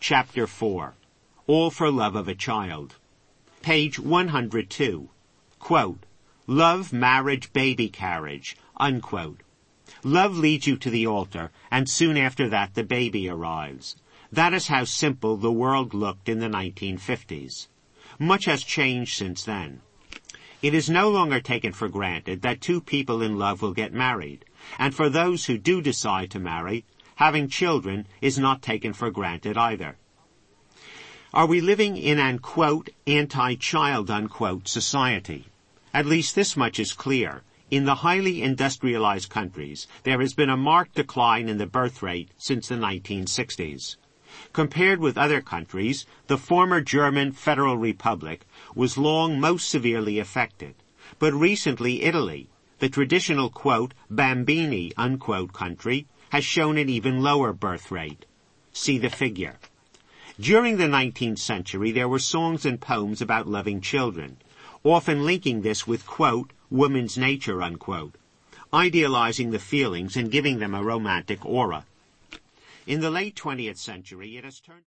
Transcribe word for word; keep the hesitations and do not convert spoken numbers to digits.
Chapter four. All for Love of a Child. Page one hundred two. Quote, Love, marriage, baby carriage, unquote. Love leads you to the altar, and soon after that the baby arrives. That is how simple the world looked in the nineteen fifties. Much has changed since then. It is no longer taken for granted that two people in love will get married, and for those who do decide to marry, having children is not taken for granted either. Are we living in an, quote, anti-child, unquote, society? At least this much is clear. In the highly industrialized countries, there has been a marked decline in the birth rate since the nineteen sixties. Compared with other countries, the former German Federal Republic was long most severely affected. But recently Italy, the traditional, quote, bambini, unquote, country, has shown an even lower birth rate. See the figure. During the nineteenth century, there were songs and poems about loving children, often linking this with, quote, woman's nature, unquote, idealizing the feelings and giving them a romantic aura. In the late twentieth century, it has turned